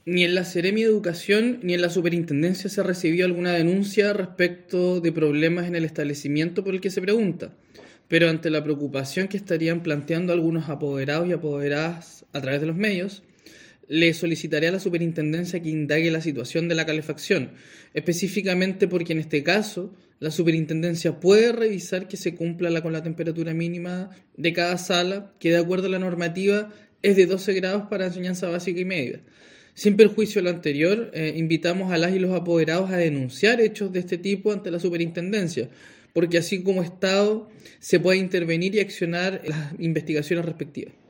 Ni en la Seremi de Educación ni en la Superintendencia se recibió alguna denuncia respecto de problemas en el establecimiento por el que se pregunta, pero ante la preocupación que estarían planteando algunos apoderados y apoderadas a través de los medios, le solicitaré a la Superintendencia que indague la situación de la calefacción, específicamente porque en este caso la Superintendencia puede revisar que se cumpla con la temperatura mínima de cada sala, que de acuerdo a la normativa es de 12 grados para enseñanza básica y media. Sin perjuicio de lo anterior, invitamos a las y los apoderados a denunciar hechos de este tipo ante la Superintendencia, porque así como Estado se puede intervenir y accionar las investigaciones respectivas.